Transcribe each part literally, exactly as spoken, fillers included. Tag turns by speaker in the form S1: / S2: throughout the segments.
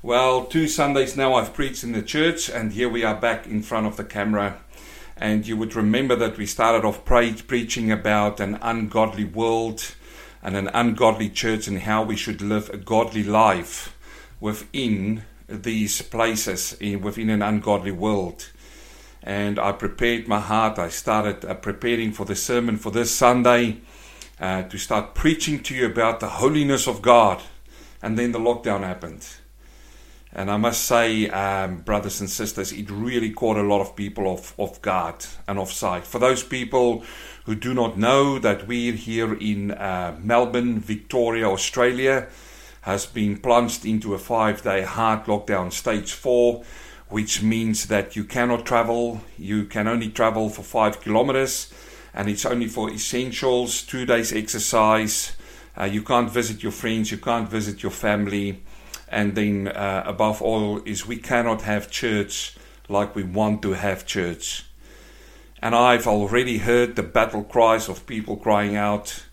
S1: Well, two Sundays now I've preached in the church, and here we are back in front of the camera. And you would remember that we started off pre- preaching about an ungodly world and an ungodly church and how we should live a godly life within these places, in, within an ungodly world. And I prepared my heart. I started uh, preparing for the sermon for this Sunday uh, to start preaching to you about the holiness of God. And then the lockdown happened. And I must say, um, brothers and sisters, it really caught a lot of people off, off guard and off sight. For those people who do not know that we're here in uh, Melbourne, Victoria, Australia, has been plunged into a five-day hard lockdown, stage four, which means that you cannot travel. You can only travel for five kilometers, and it's only for essentials, two days exercise. Uh, you can't visit your friends, you can't visit your family. And then uh, above all is we cannot have church like we want to have church. And I've already heard the battle cries of people crying out,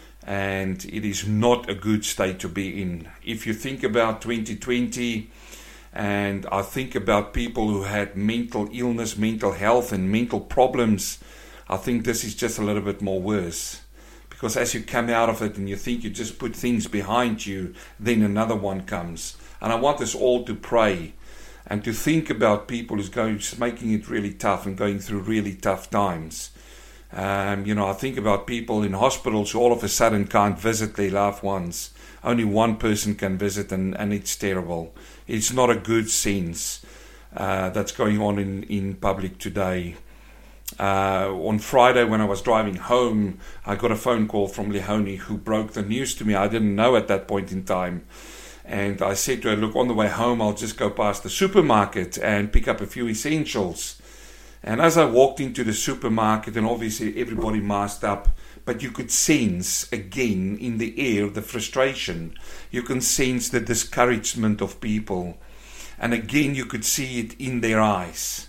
S1: and it is not a good state to be in. If you think about twenty twenty, and I think about people who had mental illness, mental health and mental problems, I think this is just a little bit more worse. Because as you come out of it and you think you just put things behind you, then another one comes. And I want us all to pray and to think about people who's going, who's making it really tough and going through really tough times. Um, you know, I think about people in hospitals who all of a sudden can't visit their loved ones. Only one person can visit, and, and it's terrible. It's not a good sense uh, that's going on in, in public today. Uh, on Friday when I was driving home, I got a phone call from Leonie who broke the news to me. I didn't know at that point in time. And I said to her, look, on the way home, I'll just go past the supermarket and pick up a few essentials. And as I walked into the supermarket, and obviously everybody masked up, but you could sense again in the air the frustration. You can sense the discouragement of people. And again, you could see it in their eyes.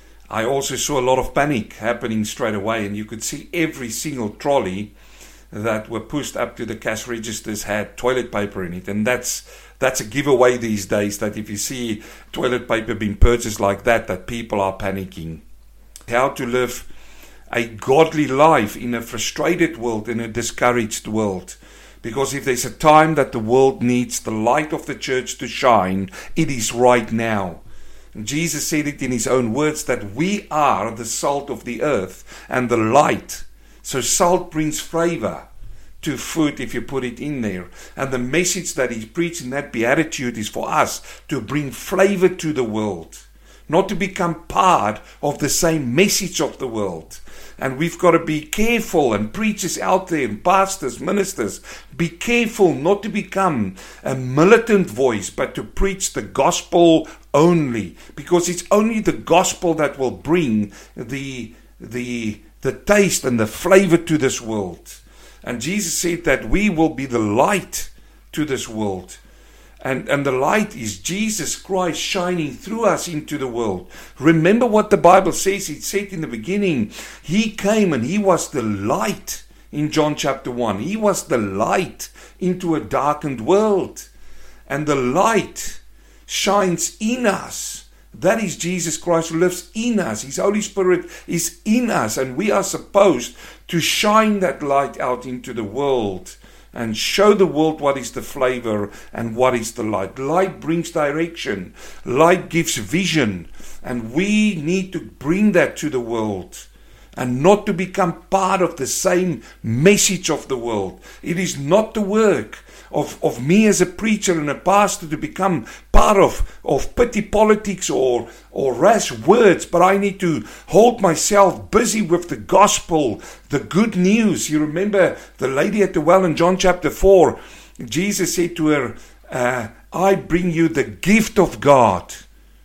S1: I also saw a lot of panic happening straight away, and you could see every single trolley that were pushed up to the cash registers had toilet paper in it. And that's that's a giveaway these days, that if you see toilet paper being purchased like that, that people are panicking. How to live a godly life in a frustrated world, in a discouraged world. Because if there's a time that the world needs the light of the church to shine, it is right now. Jesus said it in his own words that we are the salt of the earth and the light. So salt brings flavor to food if you put it in there. And the message that he preached in that beatitude is for us to bring flavor to the world. Not to become part of the same message of the world. And we've got to be careful, and preachers out there, and pastors, ministers, be careful not to become a militant voice, but to preach the gospel only. Because it's only the gospel that will bring the, the, the taste and the flavor to this world. And Jesus said that we will be the light to this world. And, and the light is Jesus Christ shining through us into the world. Remember what the Bible says. It said in the beginning, he came and he was the light in John chapter one. He was the light into a darkened world. And the light shines in us. That is Jesus Christ who lives in us. His Holy Spirit is in us. And we are supposed to shine that light out into the world. And show the world what is the flavor and what is the light. Light brings direction. Light gives vision. And we need to bring that to the world. And not to become part of the same message of the world. It is not the work of, of me as a preacher and a pastor to become part of, of petty politics or, or rash words, but I need to hold myself busy with the gospel, the good news. You remember the lady at the well in John chapter four, Jesus said to her, uh, I bring you the gift of God.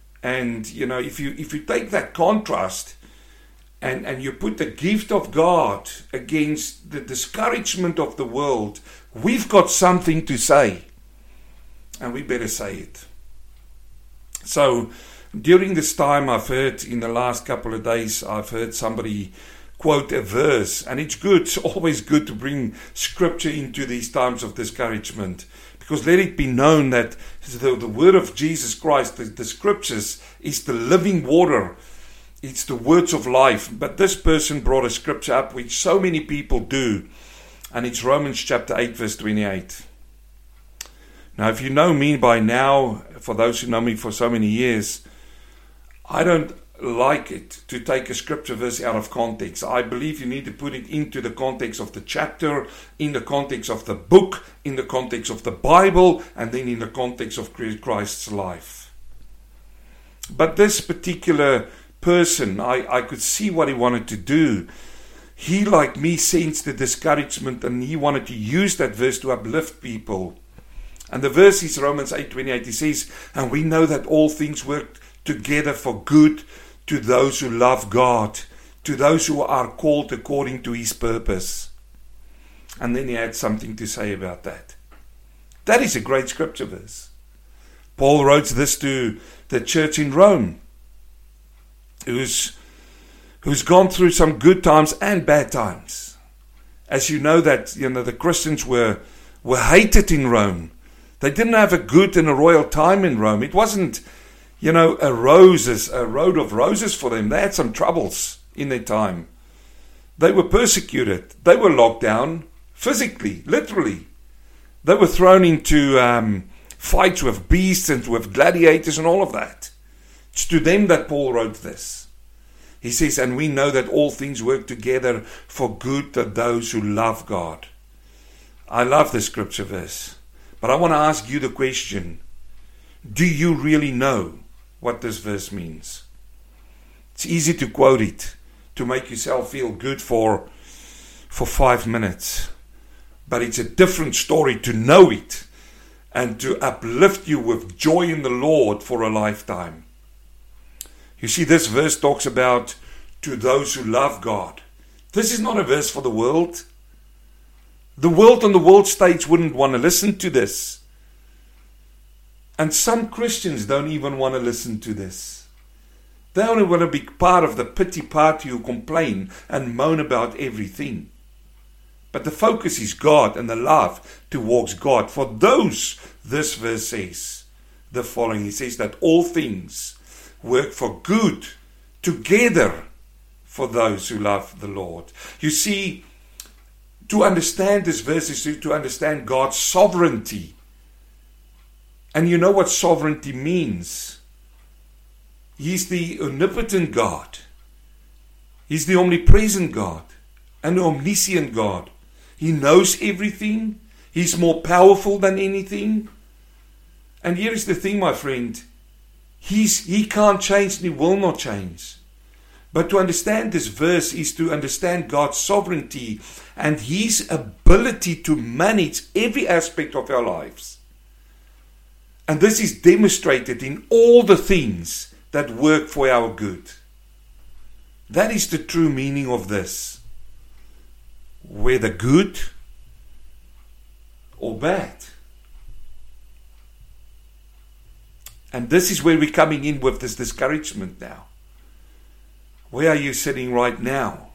S1: And you know, if you if you take that contrast and, and you put the gift of God against the discouragement of the world, we've got something to say, and we better say it. So, during this time, I've heard in the last couple of days, I've heard somebody quote a verse, and it's good, it's always good to bring scripture into these times of discouragement, because let it be known that the, the word of Jesus Christ, the, the scriptures, is the living water. It's the words of life. But this person brought a scripture up, which so many people do. And it's Romans chapter eight, verse twenty-eight. Now, if you know me by now, for those who know me for so many years, I don't like it to take a scripture verse out of context. I believe you need to put it into the context of the chapter, in the context of the book, in the context of the Bible, and then in the context of Christ's life. But this particular person, I, I could see what he wanted to do. He, like me, sensed the discouragement, and he wanted to use that verse to uplift people. And the verse is Romans eight twenty-eight. He says, and we know that all things work together for good to those who love God, to those who are called according to his purpose. And then he had something to say about that. That is a great scripture verse. Paul wrote this to the church in Rome, who's, who's gone through some good times and bad times. As you know that, you know, the Christians were, were hated in Rome. They didn't have a good and a royal time in Rome. It wasn't, you know, a roses, a road of roses for them. They had some troubles in their time. They were persecuted. They were locked down physically, literally. They were thrown into um, fights with beasts and with gladiators and all of that. It's to them that Paul wrote this. He says, and we know that all things work together for good to those who love God. I love this scripture verse. But I want to ask you the question, do you really know what this verse means? It's easy to quote it, to make yourself feel good for, for five minutes. But it's a different story to know it and to uplift you with joy in the Lord for a lifetime. You see, this verse talks about to those who love God. This is not a verse for the world. The world on the world stage wouldn't want to listen to this. And some Christians don't even want to listen to this. They only want to be part of the pity party who complain and moan about everything. But the focus is God and the love towards God. For those, this verse says the following. He says that all things work for good together for those who love the Lord. You see, to understand this verse is to, to understand God's sovereignty. And you know what sovereignty means. He's the omnipotent God. He's the omnipresent God and the omniscient God. He knows everything. He's more powerful than anything. And here is the thing, my friend. He's, he can't change and he will not change. But to understand this verse is to understand God's sovereignty and his ability to manage every aspect of our lives. And this is demonstrated in all the things that work for our good. That is the true meaning of this. Whether good or bad. And this is where we're coming in with this discouragement now. Where are you sitting right now?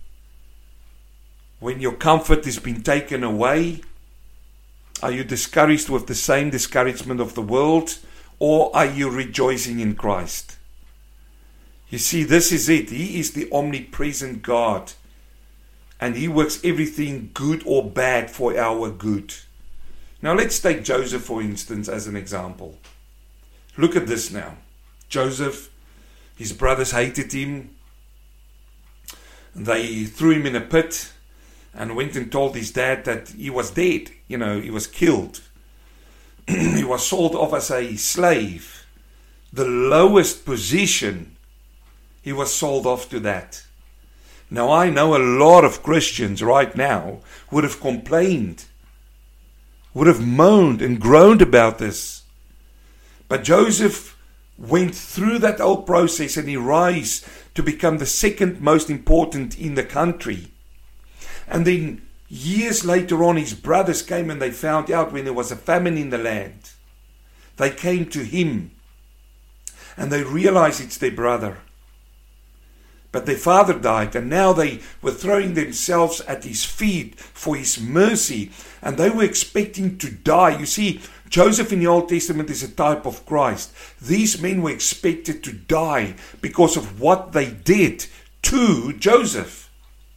S1: When your comfort has been taken away, are you discouraged with the same discouragement of the world, or are you rejoicing in Christ? You see, this is it. He is the omnipresent God, and he works everything good or bad for our good. Now let's take Joseph, for instance, as an example. Look at this now. Joseph, his brothers hated him. They threw him in a pit and went and told his dad that he was dead. You know, he was killed. He was sold off as a slave. The lowest position, he was sold off to that. Now I know a lot of Christians right now would have complained, would have moaned and groaned about this. But Joseph went through that whole process and he rose to become the second most important in the country. And then years later on, his brothers came and they found out when there was a famine in the land. They came to him and they realized it's their brother. But their father died, and now they were throwing themselves at his feet for his mercy, and they were expecting to die. You see, Joseph in the Old Testament is a type of Christ. These men were expected to die because of what they did to Joseph.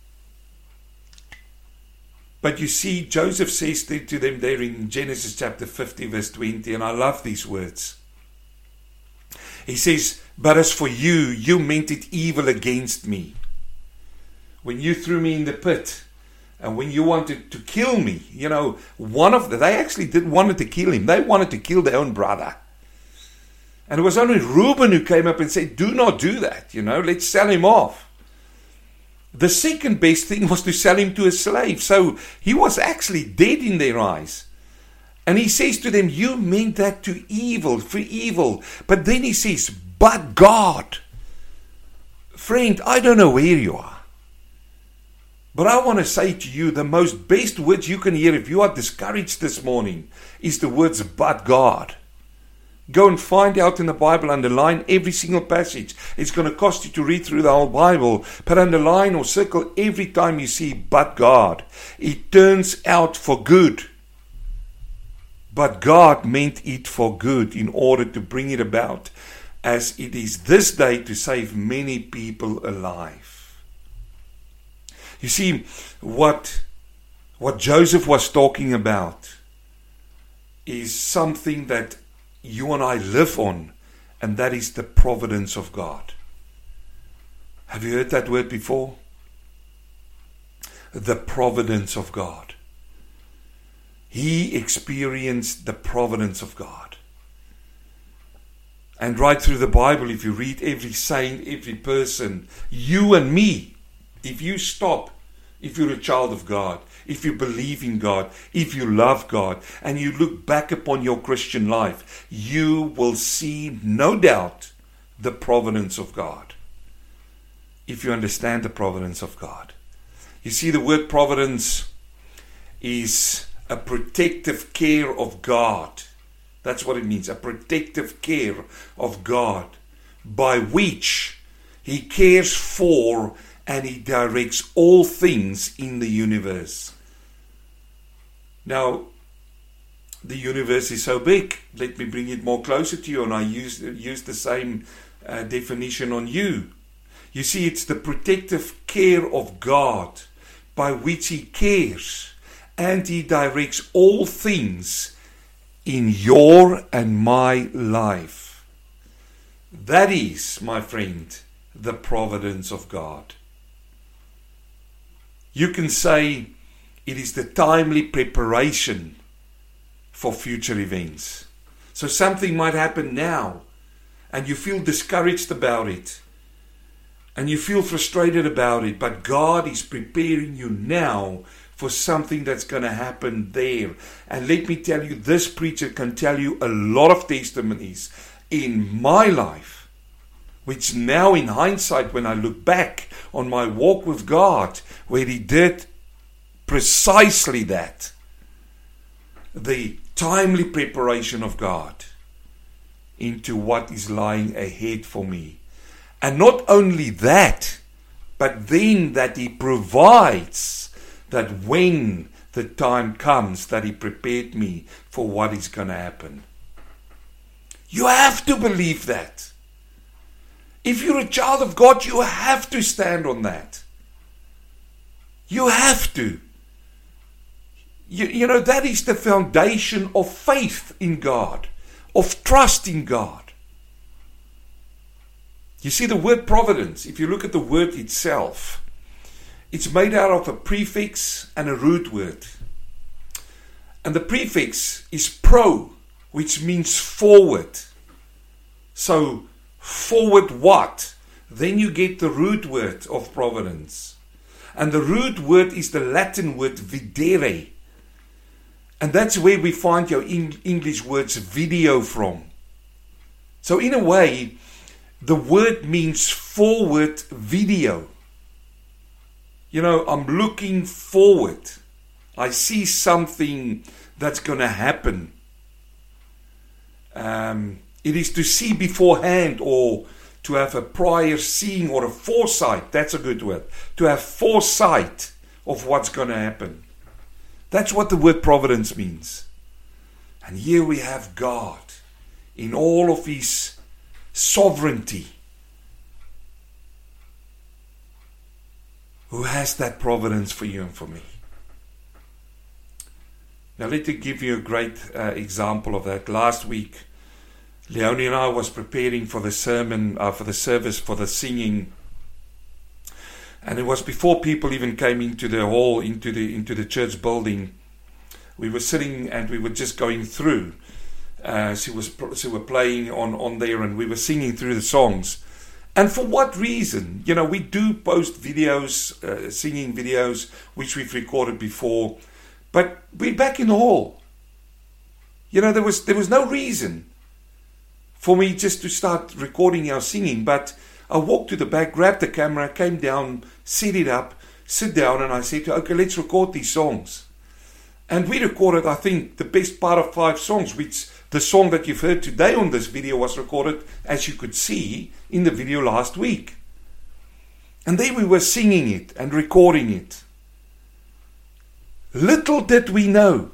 S1: But you see, Joseph says to them there in Genesis chapter fifty verse twenty, and I love these words. He says, but as for you, you meant it evil against me. When you threw me in the pit, and when you wanted to kill me, you know, one of them, they actually did wanted to kill him. They wanted to kill their own brother. And it was only Reuben who came up and said, do not do that, you know, let's sell him off. The second best thing was to sell him to a slave. So he was actually dead in their eyes. And he says to them, you meant that to evil, for evil. But then he says, but God. Friend, I don't know where you are. But I want to say to you, the most best words you can hear if you are discouraged this morning is the words, but God. Go and find out in the Bible, underline every single passage. It's going to cost you to read through the whole Bible, but underline or circle every time you see but God. It turns out for good. But God meant it for good in order to bring it about as it is this day to save many people alive. You see, what, what Joseph was talking about is something that you and I live on, and that is the providence of God. Have you heard that word before? The providence of God. He experienced the providence of God. And right through the Bible, if you read every saint, every person, you and me, if you stop, if you're a child of God, if you believe in God, if you love God, and you look back upon your Christian life, you will see, no doubt, the providence of God. If you understand the providence of God. You see, the word providence is a protective care of God. That's what it means, a protective care of God, by which He cares for and He directs all things in the universe. Now, the universe is so big. Let me bring it more closer to you, and I use, use the same uh, definition on you. You see, it's the protective care of God by which He cares and He directs all things in your and my life. That is, my friend, the providence of God. You can say it is the timely preparation for future events. So something might happen now and you feel discouraged about it and you feel frustrated about it, but God is preparing you now for something that's going to happen there. And let me tell you, this preacher can tell you a lot of testimonies in my life, which now in hindsight, when I look back on my walk with God, where He did precisely that, the timely preparation of God into what is lying ahead for me. And not only that, but then that He provides that when the time comes, that He prepared me for what is going to happen. You have to believe that. If you're a child of God, you have to stand on that. You have to. You, you know, that is the foundation of faith in God, of trust in God. You see, the word providence, if you look at the word itself, it's made out of a prefix and a root word. And the prefix is pro, which means forward. So, forward what? Then you get the root word of providence. And the root word is the Latin word videre. And that's where we find your English words video from. So in a way, the word means forward video. You know, I'm looking forward. I see something that's going to happen. Um, it is to see beforehand, or to have a prior seeing, or a foresight. That's a good word. To have foresight of what's going to happen. That's what the word providence means. And here we have God in all of His sovereignty, who has that providence for you and for me. Now let me give you a great uh, example of that. Last week, Leonie and I was preparing for the sermon, uh, for the service, for the singing. And it was before people even came into the hall, into the into the church building. We were sitting and we were just going through. Uh, she was she were playing on, on there, and we were singing through the songs. And for what reason? You know, we do post videos, uh, singing videos, which we've recorded before. But we're back in the hall. You know, there was there was no reason for me just to start recording our singing. But I walked to the back, grabbed the camera, came down, set it up, sit down, and I said, okay, let's record these songs. And we recorded, I think, the best part of five songs, which the song that you've heard today on this video was recorded, as you could see, in the video last week. And there we were singing it and recording it. Little did we know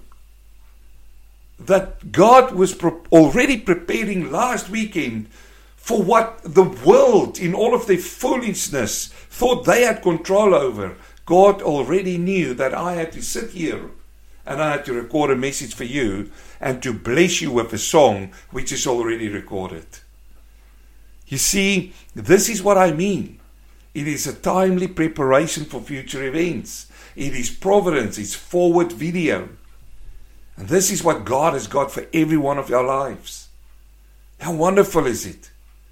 S1: that God was pre- already preparing last weekend for what the world, in all of their foolishness, thought they had control over. God already knew that I had to sit here and I had to record a message for you and to bless you with a song which is already recorded. You see, this is what I mean. It is a timely preparation for future events. It is providence, it's forward video. And this is what God has got for every one of your lives. How wonderful is it?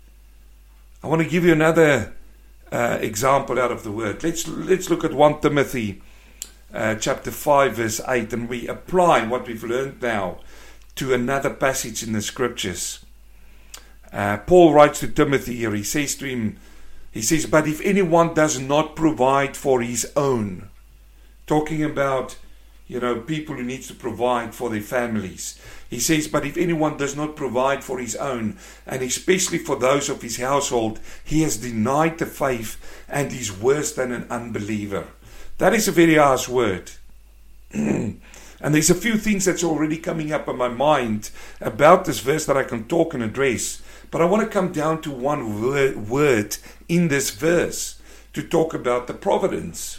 S1: I want to give you another uh, example out of the Word. Let's let's look at First Timothy uh, chapter five, verse eight, and we apply what we've learned now to another passage in the Scriptures. Uh, Paul writes to Timothy here. He says to him, he says, but if anyone does not provide for his own, talking about, you know, people who need to provide for their families. He says, but if anyone does not provide for his own, and especially for those of his household, he has denied the faith and is worse than an unbeliever. That is a very harsh word. And there's a few things that's already coming up in my mind about this verse that I can talk and address. But I want to come down to one word, word in this verse to talk about the providence.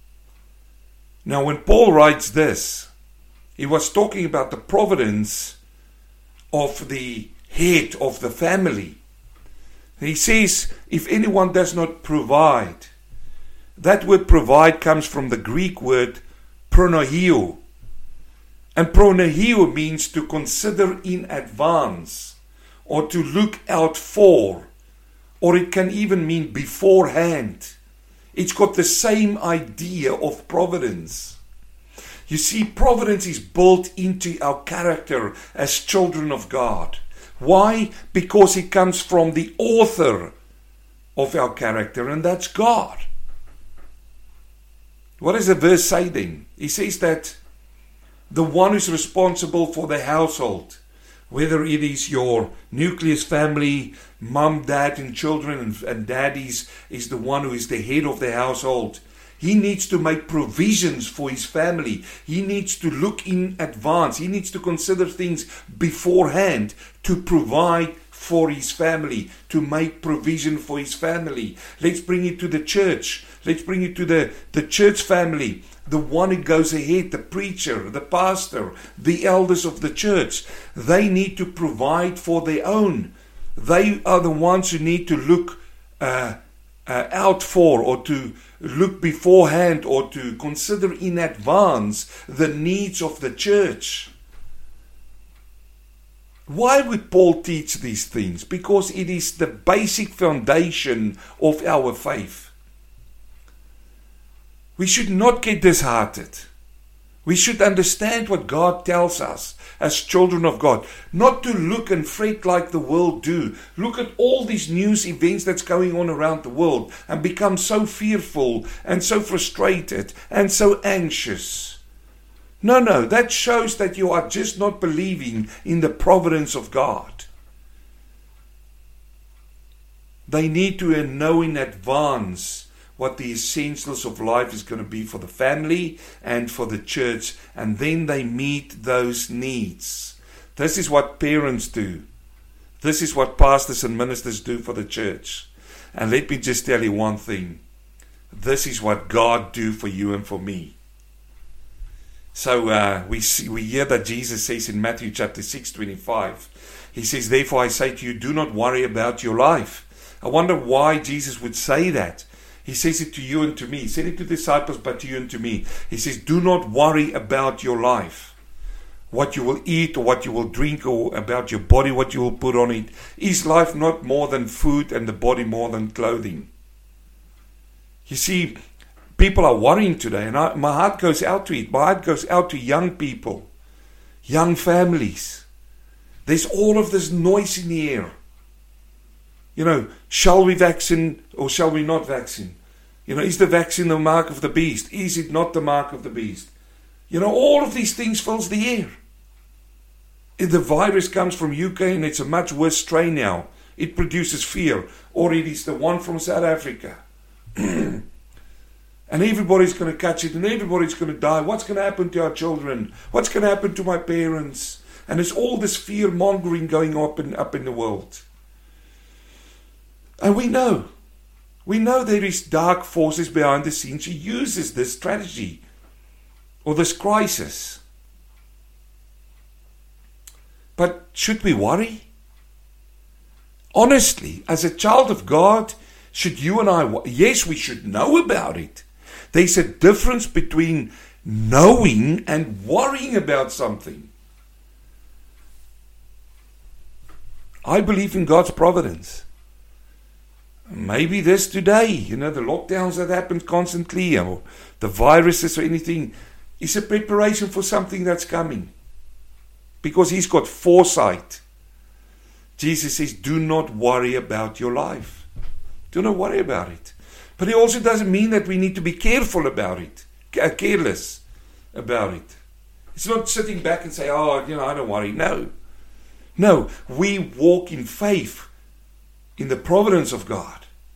S1: Now, when Paul writes this, he was talking about the providence of the head of the family. He says, if anyone does not provide, that word provide comes from the Greek word pronohio. And pronohio means to consider in advance, or to look out for, or it can even mean beforehand. It's got the same idea of providence. You see, providence is built into our character as children of God. Why? Because it comes from the author of our character, and that's God. What does the verse say then? He says that the one who's responsible for the household, whether it is your nucleus family, mom, dad, and children, and, and daddies, is the one who is the head of the household. He needs to make provisions for his family. He needs to look in advance. He needs to consider things beforehand to provide for his family, to make provision for his family. Let's bring it to the church. Let's bring it to the, the church family. The one who goes ahead, the preacher, the pastor, the elders of the church, they need to provide for their own. They are the ones who need to look uh, uh, out for, or to look beforehand, or to consider in advance the needs of the church. Why would Paul teach these things? Because it is the basic foundation of our faith. We should not get disheartened. We should understand what God tells us as children of God. Not to look and fret like the world do. Look at all these news events that's going on around the world and become so fearful and so frustrated and so anxious. No, no, that shows that you are just not believing in the providence of God. They need to know in advance what the essentials of life is going to be for the family and for the church, and then they meet those needs. This is what parents do. This is what pastors and ministers do for the church. And let me just tell you one thing. This is what God do for you and for me. So uh, we see, we hear that Jesus says in Matthew chapter six, twenty-five, He says, therefore I say to you, do not worry about your life. I wonder why Jesus would say that. He says it to you and to me. He said it to the disciples, but to you and to me. He says, do not worry about your life. What you will eat or what you will drink, or about your body, what you will put on it. Is life not more than food, and the body more than clothing? You see, people are worrying today, and I, my heart goes out to it. My heart goes out to young people, young families. There's all of this noise in the air. You know, shall we vaccine or shall we not vaccine? You know, is the vaccine the mark of the beast? Is it not the mark of the beast? You know, all of these things fills the air. If the virus comes from U K and it's a much worse strain now, it produces fear. Or it is the one from South Africa. And everybody's going to catch it and everybody's going to die. What's going to happen to our children? What's going to happen to my parents? And there's all this fear mongering going up in, up in the world. And we know, we know there is dark forces behind the scenes who uses this strategy or this crisis. But should we worry? Honestly, as a child of God, should you and I, yes, we should know about it. There's a difference between knowing and worrying about something. I believe in God's providence. Maybe this today, you know, the lockdowns that happen constantly, or the viruses or anything, is a preparation for something that's coming. Because He's got foresight. Jesus says, do not worry about your life. Do not worry about it. But He also doesn't mean that we need to be careful about it, careless about it. It's not sitting back and say, oh, you know, I don't worry. No. No, we walk in faith in the providence of God.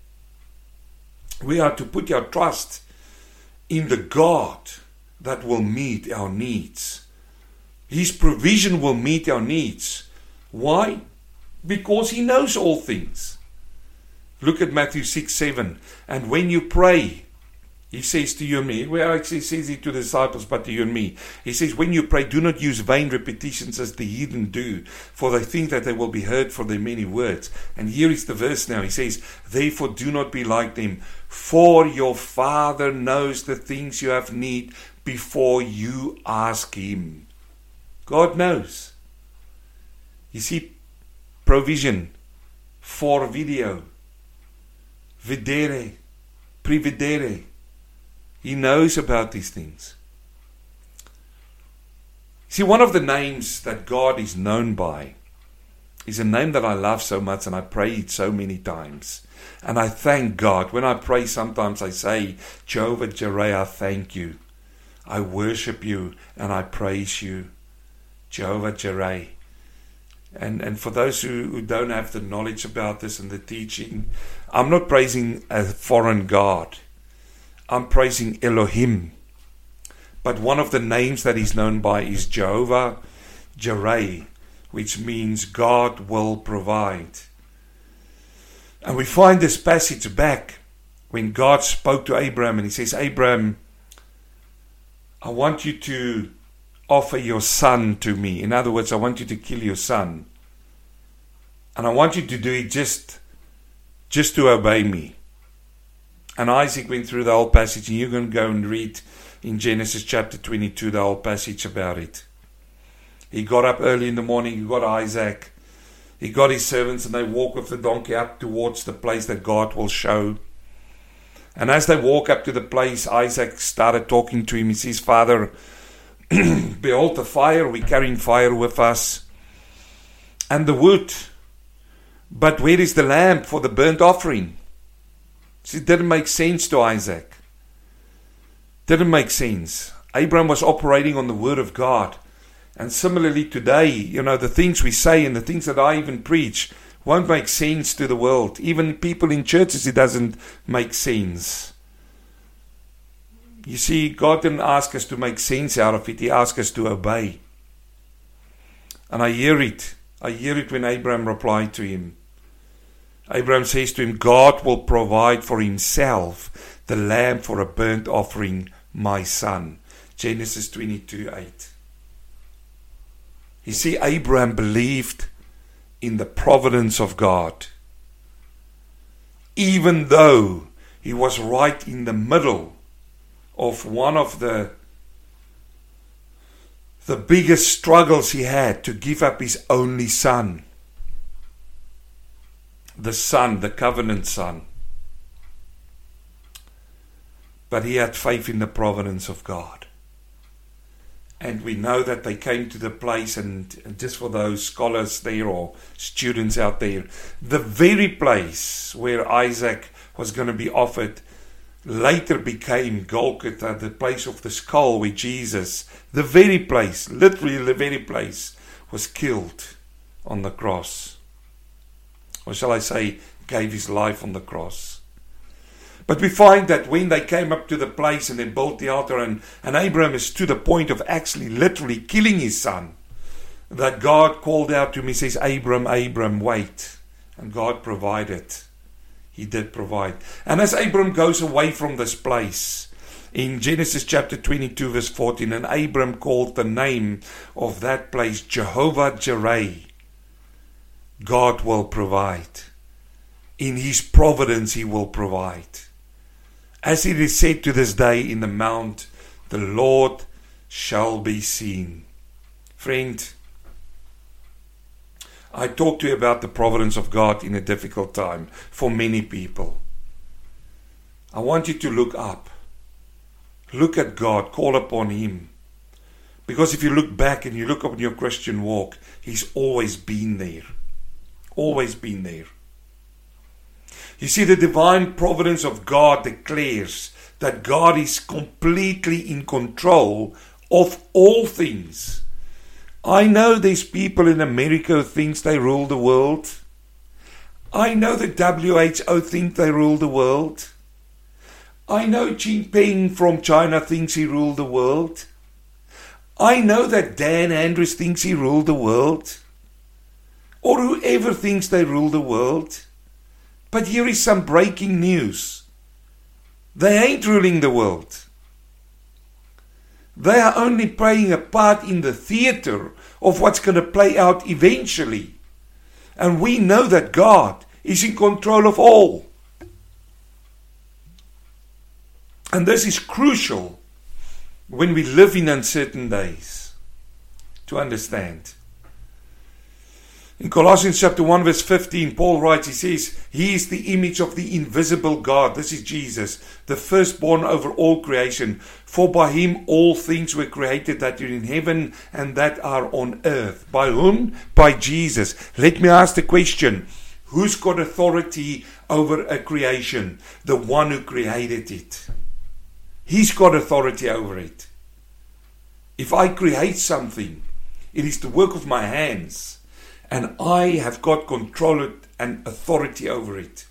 S1: We are to put our trust in the God that will meet our needs. His provision will meet our needs. Why? Because He knows all things. Look at Matthew six, seven. And when you pray, He says to you and me, well, actually He says it to the disciples, but to you and me. He says, when you pray, do not use vain repetitions as the heathen do, for they think that they will be heard for their many words. And here is the verse now. He says, therefore do not be like them, for your Father knows the things you have need before you ask Him. God knows. You see, provision for video, videre, previdere. He knows about these things. See, one of the names that God is known by is a name that I love so much, and I pray it so many times. And I thank God. When I pray, sometimes I say, Jehovah Jireh, I thank you. I worship you and I praise you. Jehovah Jireh. And and for those who, who don't have the knowledge about this and the teaching, I'm not praising a foreign God. I'm praising Elohim. But one of the names that He's known by is Jehovah Jireh, which means God will provide. And we find this passage back when God spoke to Abraham, and He says, Abraham, I want you to offer your son to me. In other words, I want you to kill your son. And I want you to do it just, just to obey me. And Isaac went through the whole passage, and you can go and read in Genesis chapter twenty-two the whole passage about it. He got up early in the morning, he got Isaac, he got his servants, and they walked with the donkey up towards the place that God will show. And as they walk up to the place, Isaac started talking to him. He says, Father, behold the fire, we're carrying fire with us, and the wood, but where is the lamb for the burnt offering? See, it didn't make sense to Isaac. Didn't make sense. Abraham was operating on the word of God. And similarly today, you know, the things we say and the things that I even preach won't make sense to the world. Even people in churches, it doesn't make sense. You see, God didn't ask us to make sense out of it. He asked us to obey. And I hear it. I hear it when Abraham replied to him. Abraham says to him, God will provide for himself the lamb for a burnt offering, my son. Genesis twenty-two eight. You see, Abraham believed in the providence of God. Even though he was right in the middle of one of the the biggest struggles he had to give up his only son. The son, the covenant son. But he had faith in the providence of God. And we know that they came to the place, and, and just for those scholars there or students out there, the very place where Isaac was going to be offered later became Golgotha, the place of the skull where Jesus, the very place, literally the very place, was killed on the cross. Or shall I say, gave his life on the cross. But we find that when they came up to the place and they built the altar, and, and Abraham is to the point of actually literally killing his son, that God called out to him, he says, Abram, Abram, wait. And God provided. He did provide. And as Abram goes away from this place, in Genesis chapter twenty-two verse fourteen, and Abram called the name of that place Jehovah Jireh. God will provide. In his providence he will provide. As it is said to this day in the mount, the Lord shall be seen. Friend, I talked to you about the providence of God in a difficult time for many people. I want you to look up. Look at God. Call upon him. Because if you look back and you look up in your Christian walk, he's always been there. Always been there. You see, the divine providence of God declares that God is completely in control of all things. I know there's people in America who think they rule the world. I know the W H O think they rule the world. I know Xi Jinping from China thinks he ruled the world. I know that Dan Andrews thinks he ruled the world. Or whoever thinks they rule the world. But here is some breaking news. They ain't ruling the world. They are only playing a part in the theater of what's going to play out eventually. And we know that God is in control of all. And this is crucial when we live in uncertain days to understand. In Colossians chapter one verse fifteen, Paul writes, he says, he is the image of the invisible God. This is Jesus, the firstborn over all creation. For by him all things were created that are in heaven and that are on earth. By whom? By Jesus. Let me ask the question, who's got authority over a creation? The one who created it. He's got authority over it. If I create something, it is the work of my hands. And I have got control and authority over it.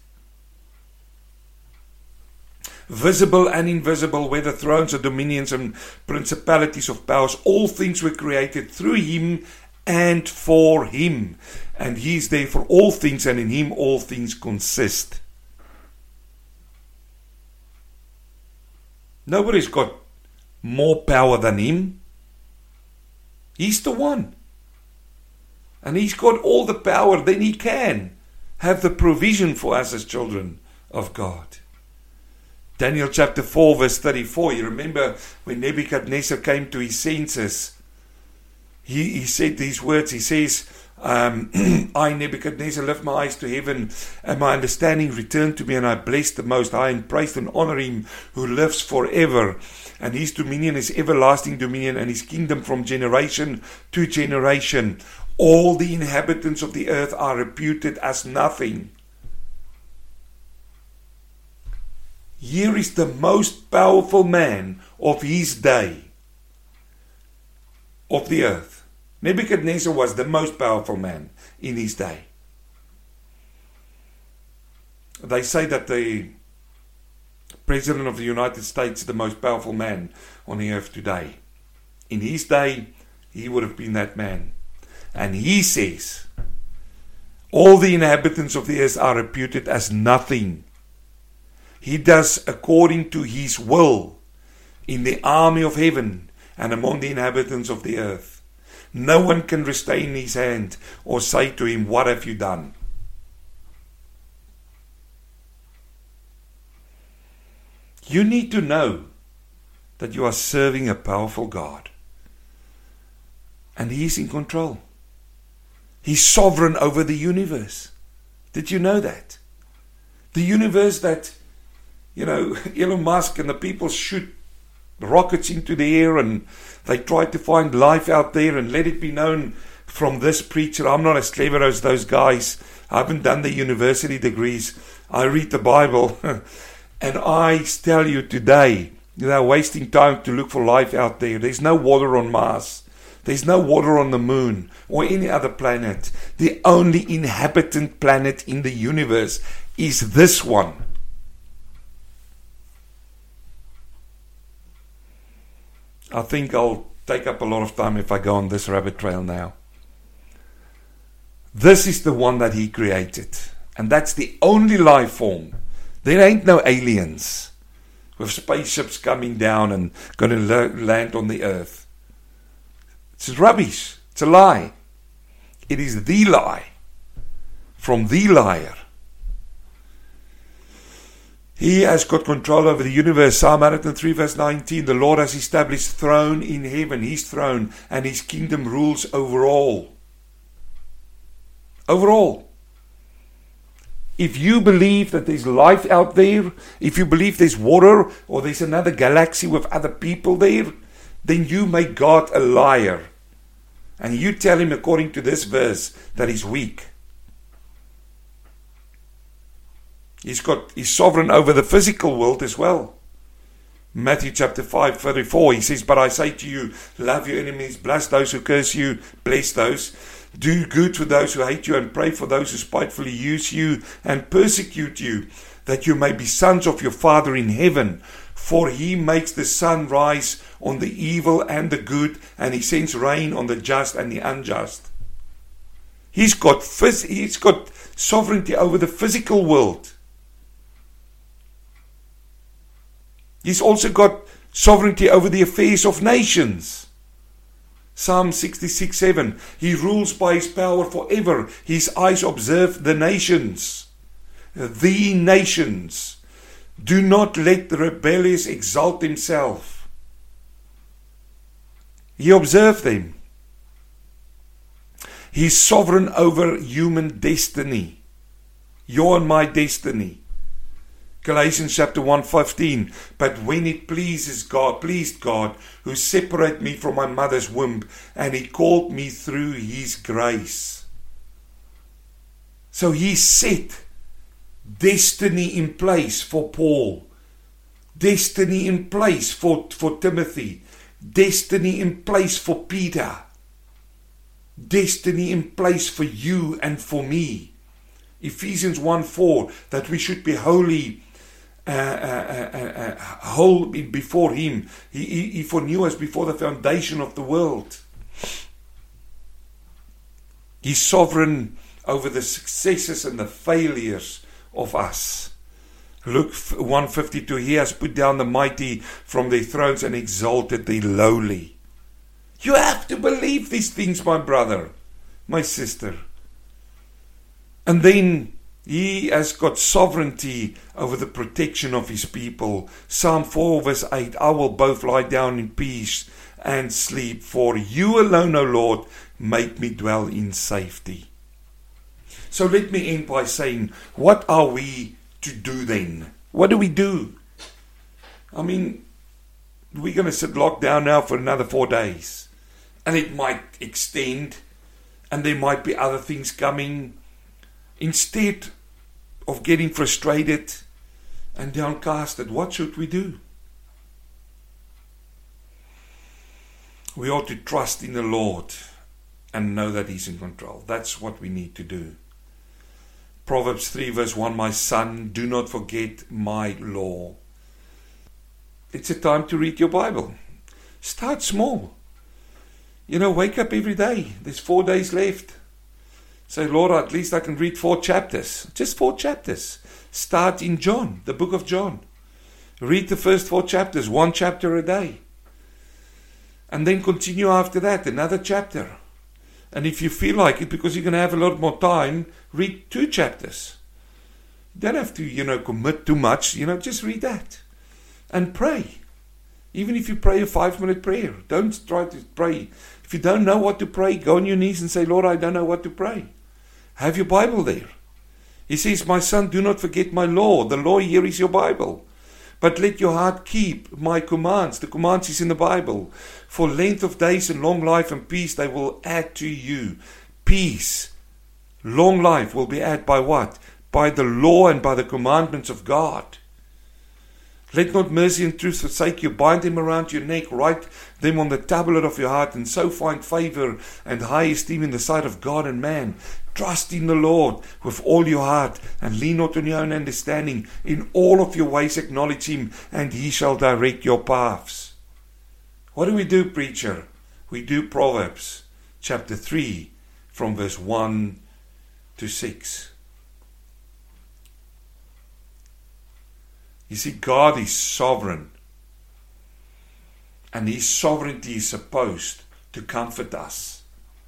S1: Visible and invisible, whether thrones or dominions and principalities of powers, all things were created through him and for him. And he is there for all things, and in him all things consist. Nobody's got more power than him. He's the one. And he's got all the power, then he can have the provision for us as children of God. Daniel chapter four verse thirty-four, you remember when Nebuchadnezzar came to his senses, he, he said these words, he says, um, I, Nebuchadnezzar, lift my eyes to heaven, and my understanding returned to me, and I blessed the Most High, and praised and honor him who lives forever. And his dominion is everlasting dominion, and his kingdom from generation to generation. All the inhabitants of the earth are reputed as nothing. Here is the most powerful man of his day, of the earth. Nebuchadnezzar was the most powerful man in his day. They say that the President of the United States is the most powerful man on the earth today. In his day, he would have been that man. And he says, all the inhabitants of the earth are reputed as nothing. He does according to his will in the army of heaven and among the inhabitants of the earth. No one can restrain his hand or say to him, what have you done? You need to know that you are serving a powerful God. And He's in control. He's sovereign over the universe. Did you know that? The universe that, you know, Elon Musk and the people shoot rockets into the air and they try to find life out there, and let it be known from this preacher, I'm not as clever as those guys. I haven't done the university degrees. I read the Bible. And I tell you today, they're wasting time to look for life out there. There's no water on Mars. There's no water on the moon or any other planet. The only inhabitant planet in the universe is this one. I think I'll take up a lot of time if I go on this rabbit trail now. This is the one that He created. And that's the only life form. There ain't no aliens with spaceships coming down and going to land on the earth. It's rubbish. It's a lie. It is the lie from the liar. He has got control over the universe. Psalm one oh three verse nineteen. The Lord has established throne in heaven, His throne, and His kingdom rules over all. Over all. If you believe that there's life out there, if you believe there's water or there's another galaxy with other people there, then you make God a liar. And you tell Him, according to this verse, that He's weak. He's got, He's sovereign over the physical world as well. Matthew chapter five, thirty-four, He says, but I say to you, love your enemies, bless those who curse you, bless those. Do good to those who hate you, and pray for those who spitefully use you and persecute you, that you may be sons of your Father in heaven. For He makes the sun rise on the evil and the good, and He sends rain on the just and the unjust. He's got phys- He's got sovereignty over the physical world. He's also got sovereignty over the affairs of nations. Psalm sixty-six seven. He rules by His power forever. His eyes observe the nations. The nations. Do not let the rebellious exalt himself. He observed them. He's sovereign over human destiny. Your and my destiny. Galatians chapter one fifteen. But when it pleases God, pleased God, who separated me from my mother's womb, and He called me through His grace. So He set destiny in place for Paul. Destiny in place for, for Timothy. Destiny in place for Peter. Destiny in place for you and for me. Ephesians one four, that we should be holy, uh, uh, uh, uh, whole before Him. He, he, he foreknew us before the foundation of the world. He's sovereign over the successes and the failures of us. Luke one fifty-two, He has put down the mighty from their thrones and exalted the lowly. You have to believe these things, my brother, my sister. And then He has got sovereignty over the protection of His people. Psalm four verse eight, I will both lie down in peace and sleep, for You alone, O Lord, make me dwell in safety. So let me end by saying, what are we to do then? What do we do? I mean, we're going to sit locked down now for another four days. And it might extend, and there might be other things coming. Instead of getting frustrated and downcasted, what should we do? We ought to trust in the Lord and know that He's in control. That's what we need to do. Proverbs three verse one, my son, do not forget my law. It's a time to read your Bible. Start small. You know, wake up every day. There's four days left. Say, Lord, at least I can read four chapters. Just four chapters. Start in John, the book of John. Read the first four chapters, one chapter a day. And then continue after that, another chapter. And if you feel like it, because you're going to have a lot more time, read two chapters. You don't have to, you know, commit too much. You know, just read that. And pray. Even if you pray a five-minute prayer, don't try to pray. If you don't know what to pray, go on your knees and say, Lord, I don't know what to pray. Have your Bible there. He says, my son, do not forget my law. The law here is your Bible. But let your heart keep my commands. The commands is in the Bible. For length of days and long life and peace they will add to you. Peace, long life will be added by what? By the law and by the commandments of God. Let not mercy and truth forsake you. Bind them around your neck. Write them on the tablet of your heart, and so find favor and high esteem in the sight of God and man. Trust in the Lord with all your heart, and lean not on your own understanding. In all of your ways acknowledge him, and he shall direct your paths. What do we do, preacher? We do Proverbs chapter three from verse one to six. You see, God is sovereign, and his sovereignty is supposed to comfort us.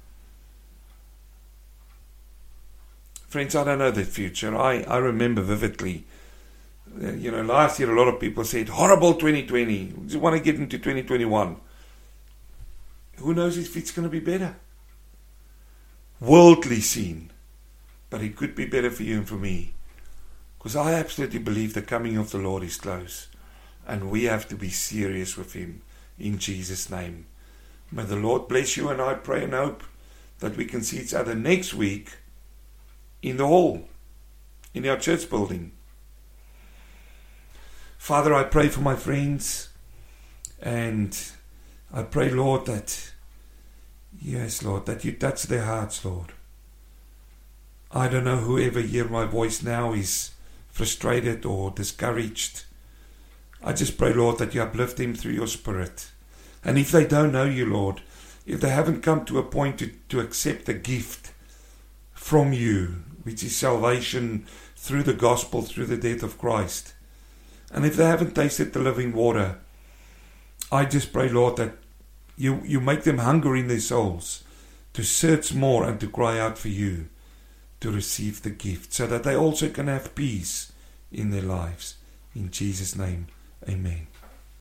S1: Friends, I don't know the future. I, I remember vividly, uh, you know, last year a lot of people said, horrible twenty twenty. We just want to get into twenty twenty-one. Who knows if it's going to be better? Worldly seen. But it could be better for you and for me. Because I absolutely believe the coming of the Lord is close. And we have to be serious with him in Jesus' name. May the Lord bless you, and I pray and hope that we can see each other next week in the hall, in our church building. Father, I pray for my friends, and I pray, Lord, that, yes, Lord, that you touch their hearts, Lord. I don't know whoever hear my voice now is frustrated or discouraged. I just pray, Lord, that you uplift them through your Spirit. And if they don't know you, Lord, if they haven't come to a point to, to accept the gift from you, which is salvation through the gospel, through the death of Christ, and if they haven't tasted the living water, I just pray, Lord, that you, you make them hunger in their souls to search more and to cry out for you, to receive the gift, so that they also can have peace in their lives. In Jesus' name, amen.